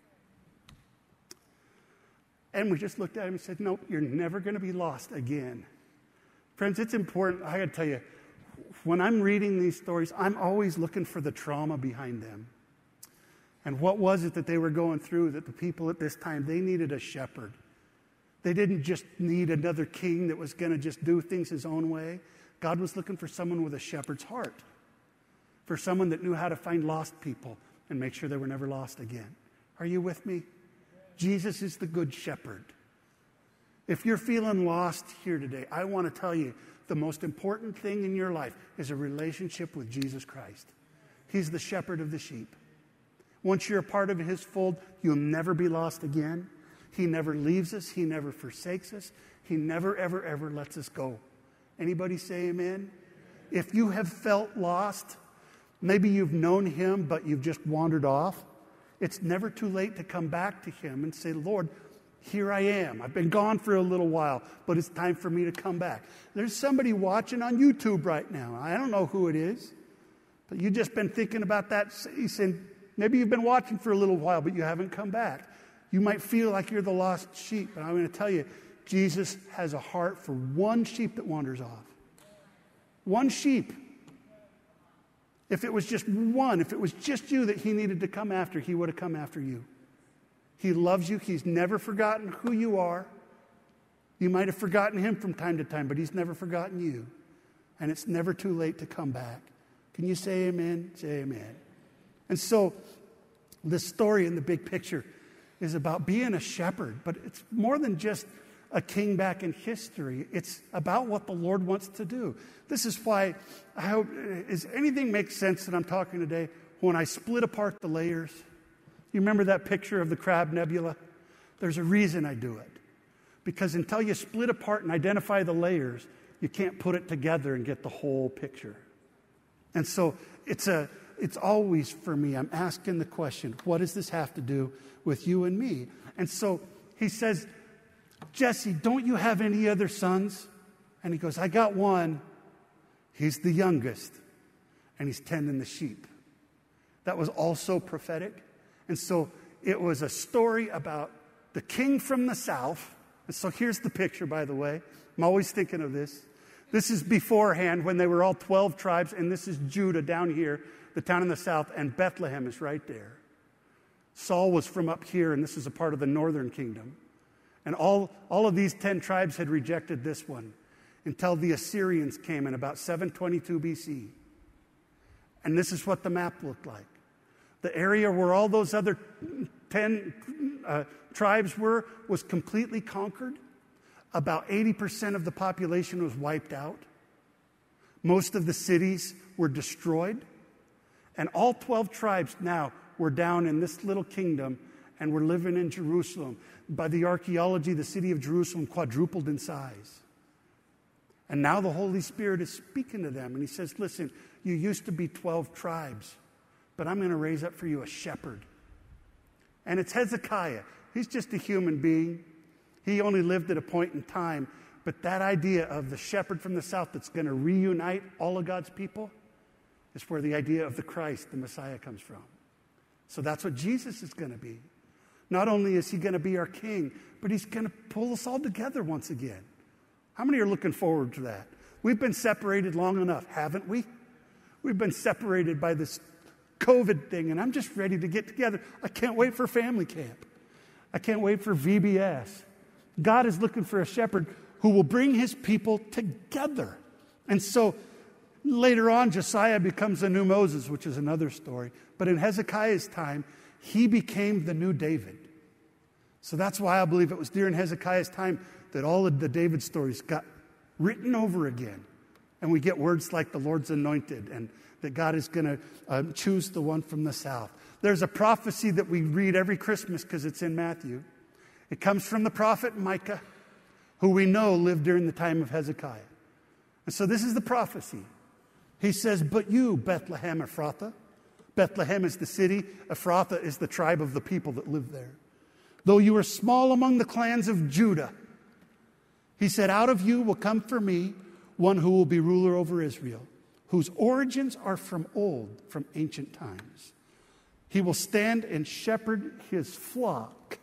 And we just looked at him and said, nope, you're never going to be lost again. Friends, it's important. I got to tell you, when I'm reading these stories, I'm always looking for the trauma behind them. And what was it that they were going through, that the people at this time, they needed a shepherd. They didn't just need another king that was going to just do things his own way. God was looking for someone with a shepherd's heart, for someone that knew how to find lost people and make sure they were never lost again. Are you with me? Jesus is the good shepherd. If you're feeling lost here today, I want to tell you the most important thing in your life is a relationship with Jesus Christ. He's the shepherd of the sheep. Once you're a part of his fold, you'll never be lost again. He never leaves us. He never forsakes us. He never, ever, ever lets us go. Anybody say amen? If you have felt lost, maybe you've known him, but you've just wandered off, it's never too late to come back to him and say, Lord, here I am. I've been gone for a little while, but it's time for me to come back. There's somebody watching on YouTube right now. I don't know who it is, but you've just been thinking about that. He's saying, maybe you've been watching for a little while, but you haven't come back. You might feel like you're the lost sheep, but I'm going to tell you, Jesus has a heart for one sheep that wanders off. One sheep. If it was just one, if it was just you that he needed to come after, he would have come after you. He loves you. He's never forgotten who you are. You might have forgotten him from time to time, but he's never forgotten you. And it's never too late to come back. Can you say amen? Say amen. And so, the story in the big picture is about being a shepherd, but it's more than just a king back in history. It's about what the Lord wants to do. This is why I hope, is anything make sense that I'm talking today? When I split apart the layers, you remember that picture of the Crab Nebula? There's a reason I do it. Because until you split apart and identify the layers, you can't put it together and get the whole picture. And so it's a it's always for me, I'm asking the question, what does this have to do with you and me? And so he says, Jesse, don't you have any other sons? And he goes, I got one. He's the youngest, and he's tending the sheep. That was also prophetic. And so it was a story about the king from the south. And so here's the picture, by the way. I'm always thinking of this. This is beforehand when they were all twelve tribes, and this is Judah down here, the town in the south, and Bethlehem is right there. Saul was from up here, and this is a part of the northern kingdom. And all, all of these ten tribes had rejected this one until the Assyrians came in about seven twenty-two B C. And this is what the map looked like. The area where all those other ten uh, tribes were was completely conquered. About eighty percent of the population was wiped out. Most of the cities were destroyed. And all twelve tribes now were down in this little kingdom and were living in Jerusalem. By the archaeology, the city of Jerusalem quadrupled in size. And now the Holy Spirit is speaking to them. And he says, listen, you used to be twelve tribes, but I'm going to raise up for you a shepherd. And it's Hezekiah. He's just a human being. He only lived at a point in time. But that idea of the shepherd from the south that's going to reunite all of God's people is where the idea of the Christ, the Messiah, comes from. So that's what Jesus is going to be. Not only is he going to be our king, but he's going to pull us all together once again. How many are looking forward to that? We've been separated long enough, haven't we? We've been separated by this COVID thing, and I'm just ready to get together. I can't wait for family camp. I can't wait for V B S. God is looking for a shepherd who will bring his people together. And so later on, Josiah becomes the new Moses, which is another story. But in Hezekiah's time, he became the new David. So that's why I believe it was during Hezekiah's time that all of the David stories got written over again. And we get words like the Lord's anointed and that God is going to uh, choose the one from the south. There's a prophecy that we read every Christmas because it's in Matthew. It comes from the prophet Micah, who we know lived during the time of Hezekiah. And so this is the prophecy. He says, but you, Bethlehem Ephrathah. Bethlehem is the city. Ephrathah is the tribe of the people that live there. Though you are small among the clans of Judah, he said, out of you will come for me one who will be ruler over Israel, whose origins are from old, from ancient times. He will stand and shepherd his flock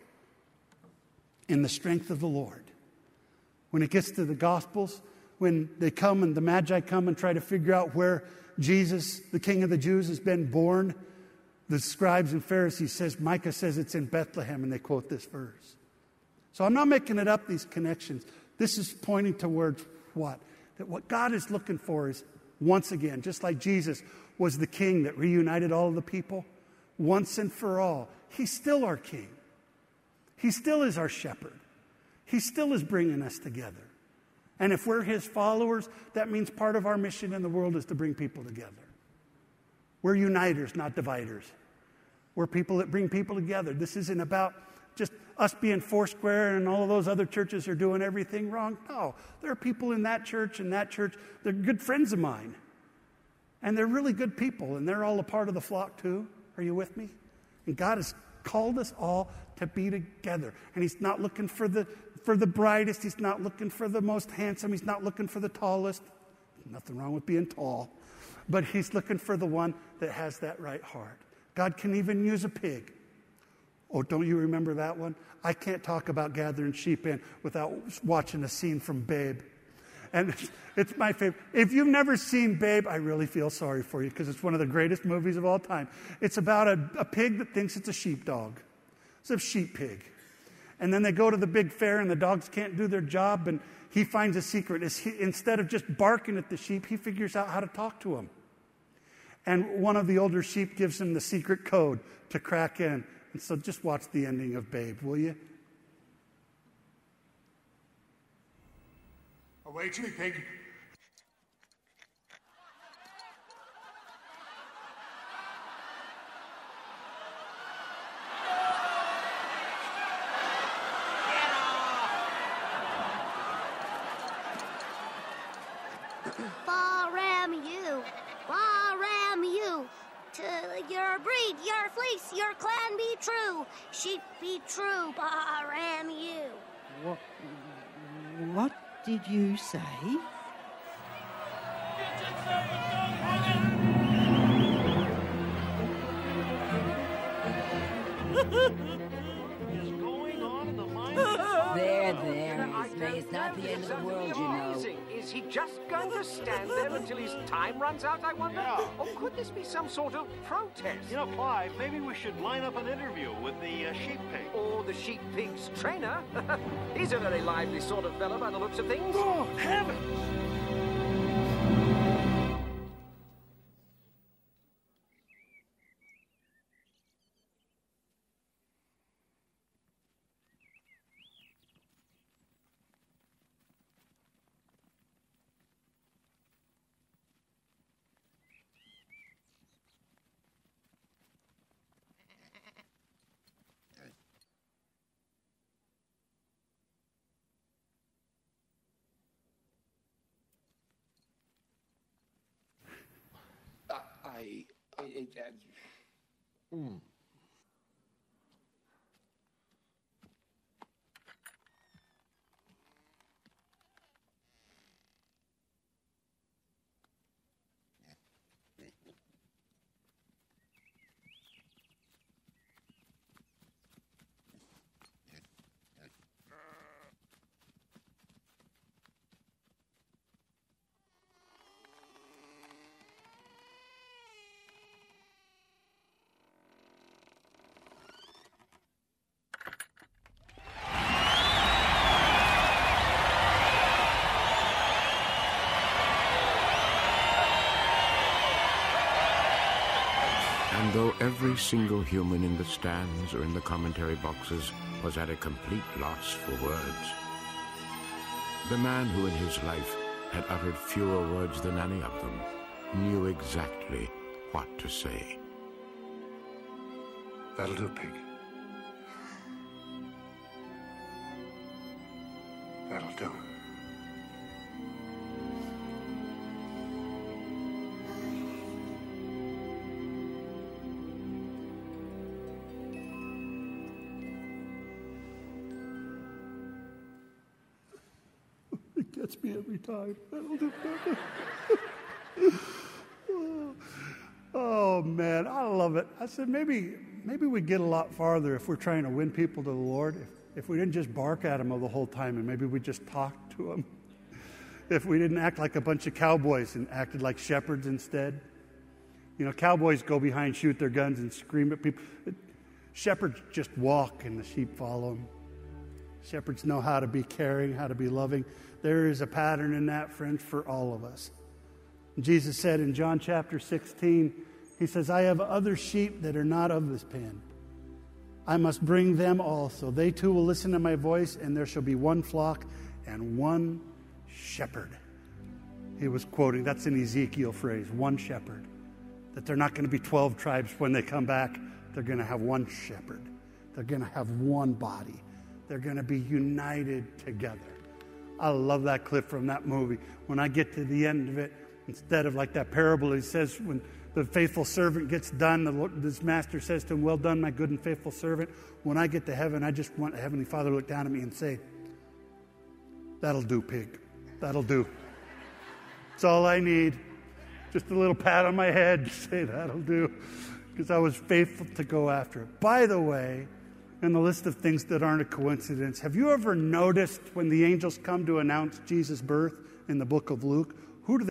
in the strength of the Lord. When it gets to the Gospels, when they come and the Magi come and try to figure out where Jesus, the King of the Jews, has been born, the scribes and Pharisees says, Micah says it's in Bethlehem, and they quote this verse. So I'm not making it up, these connections. This is pointing towards what? That what God is looking for is, once again, just like Jesus was the king that reunited all of the people, once and for all, he's still our king. He still is our shepherd. He still is bringing us together. And if we're his followers, that means part of our mission in the world is to bring people together. We're uniters, not dividers. We're people that bring people together. This isn't about just us being Foursquare and all of those other churches are doing everything wrong. No, there are people in that church and that church. They're good friends of mine. And they're really good people, and they're all a part of the flock too. Are you with me? And God has called us all to be together. And he's not looking for the for the brightest. He's not looking for the most handsome. He's not looking for the tallest. Nothing wrong with being tall. But he's looking for the one that has that right heart. God can even use a pig. Oh, don't you remember that one? I can't talk about gathering sheep in without watching a scene from Babe. And it's, it's my favorite. If you've never seen Babe, I really feel sorry for you because it's one of the greatest movies of all time. It's about a, a pig that thinks it's a sheepdog. It's a sheep pig. And then they go to the big fair and the dogs can't do their job, and he finds a secret. Is he, instead of just barking at the sheep, he figures out how to talk to them. And one of the older sheep gives him the secret code to crack in And so just watch the ending of Babe, will you? Away, chili pig. Ram you, ram you. To your breed, your fleece, your clan be true. Sheep be true, ram you. What? What did you say? There, there, Miss May. It's not the end of the world, you know. Is he just going to stand there until his time runs out, I wonder? Yeah. Or could this be some sort of protest? You know, Clive, maybe we should line up an interview with the uh, sheep pig. Or the sheep pig's trainer? He's a very lively sort of fellow by the looks of things. Oh, heavens! I... I, I mm. And though every single human in the stands or in the commentary boxes was at a complete loss for words, the man who in his life had uttered fewer words than any of them knew exactly what to say. That'll do, pig. That'll do. Gets me every time. That'll do. oh, oh man, I love it. I said maybe maybe we'd get a lot farther if we're trying to win people to the Lord. If, if we didn't just bark at them the whole time, and maybe we just talked to them. If we didn't act like a bunch of cowboys and acted like shepherds instead. You know, cowboys go behind, shoot their guns, and scream at people. Shepherds just walk, and the sheep follow them. Shepherds know how to be caring, how to be loving. There is a pattern in that, friends, for all of us. Jesus said in John chapter sixteen, he says, I have other sheep that are not of this pen. I must bring them also. They too will listen to my voice, and there shall be one flock and one shepherd. He was quoting, that's an Ezekiel phrase, one shepherd. That they're not going to be twelve tribes when they come back. They're going to have one shepherd. They're going to have one body. They're going to be united together. I love that clip from that movie. When I get to the end of it, instead of like that parable, he says when the faithful servant gets done, the Lord, this master says to him, well done, my good and faithful servant. When I get to heaven, I just want Heavenly Father to look down at me and say, that'll do, pig. That'll do. That's all I need. Just a little pat on my head to say that'll do. Because I was faithful to go after it. By the way, in the list of things that aren't a coincidence, have you ever noticed when the angels come to announce Jesus' birth in the book of Luke,